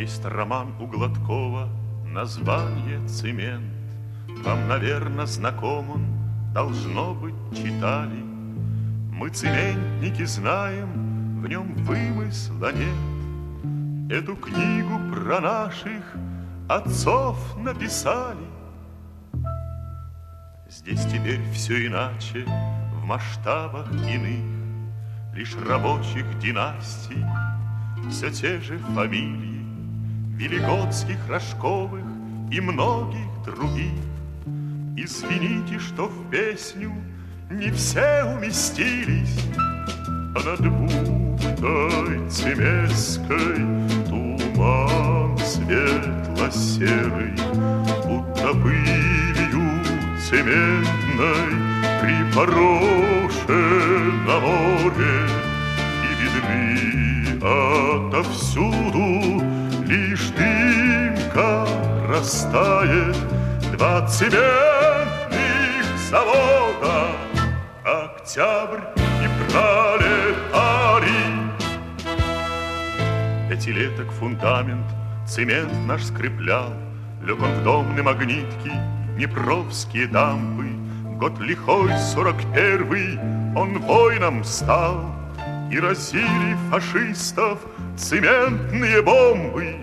Есть роман у Гладкова, название «Цемент». Вам, наверно, знаком он, должно быть, читали. Мы, цементники, знаем, в нем вымысла нет. Эту книгу про наших отцов написали. Здесь теперь все иначе, в масштабах иных, лишь рабочих династий, все те же фамилии, Великодских, Рожковых и многих других. Извините, что в песню не все уместились, а над бухтой Цемесской туман светло-серый, будто пылью цементной припорошен на море, и видны отовсюду лишь дымка растает. Два цементных завода, Октябрь и Пролетарий. Пятилеток фундамент цемент наш скреплял, лег он в домны магнитки, днепровские дамбы. Год лихой 41-й он воином стал, и разили фашистов цементные бомбы.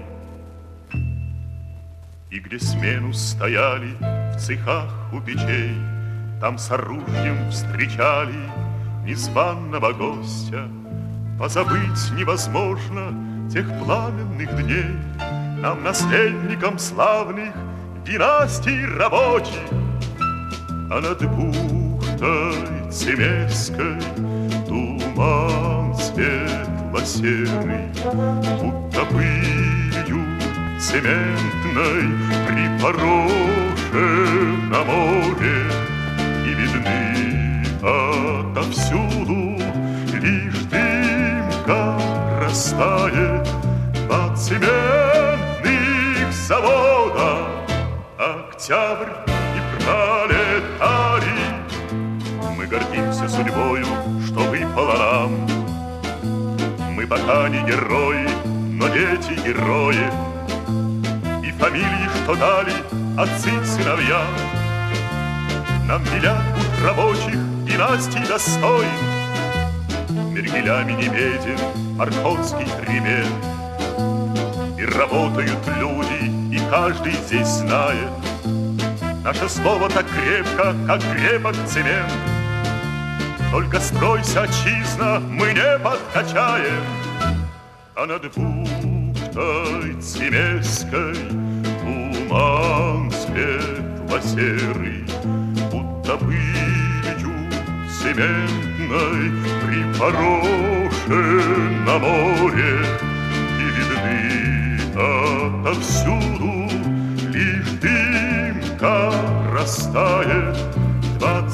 И где смену стояли в цехах у печей, там с оружием встречали незваного гостя. Позабыть невозможно тех пламенных дней нам, наследникам славных династий рабочих. А над бухтой Цемесской туман светло-серый, будто пылью цементной припорошен на море, и видны отовсюду лишь дымка растает. Два цементных завода, Октябрь и Пролетарий. Мы гордимся судьбою, что выпало нам. Мы пока не герои, но дети герои. И фамилии, что дали отцы сыновья, нам велят путь рабочих династий достоин. Мергелями не беден Охотский хребет. И работают люди, и каждый здесь знает, наше слово так крепко, как крепок цемент. Только стройся, отчизна, мы не подкачаем. А над бухтой Цемесской туман светло-серый, будто пылью цементной припорошен на море, и видны отовсюду лишь дымка растает. Два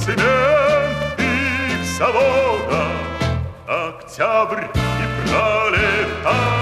цементных завода, Октябрь и Пролетарий.